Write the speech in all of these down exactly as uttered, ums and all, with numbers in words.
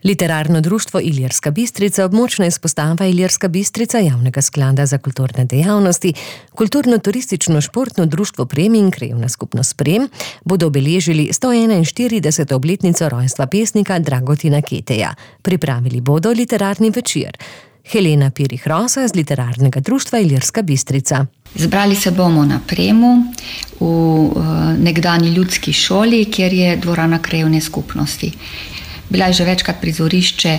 Literarno društvo Ilirska Bistrica, območna izpostava Ilirska Bistrica Javnega sklada za kulturne dejavnosti, kulturno-turistično športno društvo Prem in krajevna skupnost Prem bodo obeležili sto enainštirideseto obletnico rojstva pesnika Dragutina Keteja. Pripravili bodo literarni večer. Helena Pirih-Rosa iz Literarnega društva Ilirska Bistrica. Zbrali se bomo na Premu, v uh, nekdanji ljudski šoli, kjer je dvorana krajevne skupnosti. Bila je že večkrat prizorišče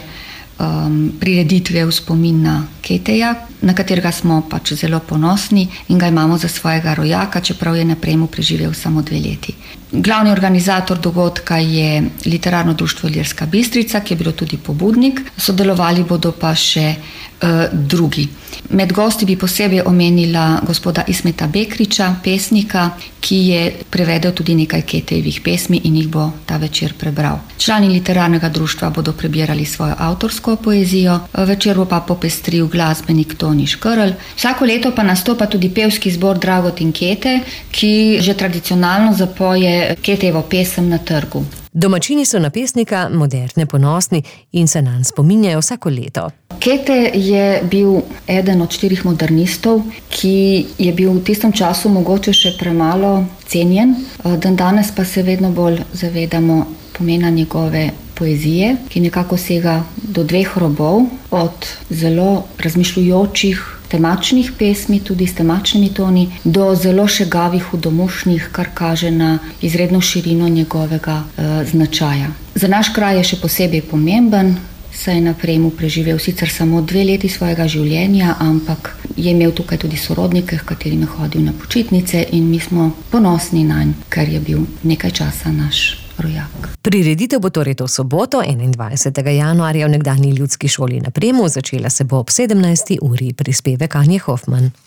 um, prireditve v spomin na Keteja, na katerega smo pač zelo ponosni in ga imamo za svojega rojaka, čeprav je na Premu preživel samo dve leti. Glavni organizator dogodka je Literarno društvo Ilirska Bistrica, ki je bilo tudi pobudnik, sodelovali bodo pa še uh, drugi. Med gosti bi posebej omenila gospoda Ismeta Bekriča, pesnika, ki je prevedel tudi nekaj Ketejevih pesmi in jih bo ta večer prebral. Člani literarnega društva bodo prebirali svojo avtorsko poezijo, večer bo pa popestril glasbenik Toni Škrl. Vsako leto pa nastopa tudi pevski zbor Dragutin Kete, ki že tradicionalno zapoje Ketejevo pesem na trgu. Domačini so na pesnika moderne, ponosni in se nanj spominjajo vsako leto. Kete je bil eden od štirih modernistov, ki je bil v tistem času mogoče še premalo cenjen, dan danes pa se vedno bolj zavedamo pomena njegove poezije, ki nekako sega do dveh robov, od zelo razmišljujočih temačnih pesmi, tudi s temačnimi toni, do zelo šegavih, hudomušnih, kar kaže na izredno širino njegovega e, značaja. Za naš kraj je še posebej pomemben, saj je na Premu preživel sicer samo dve leti svojega življenja, ampak je imel tukaj tudi sorodnike, h katerim je hodil na počitnice in mi smo ponosni nanj, ker je bil nekaj časa naš rojak. Prireditev bo torej to soboto, enaindvajsetega januarja v nekdanji ljudski šoli na Premu, začela se bo ob sedemnajsti uri. Prispevek Anje Hofman.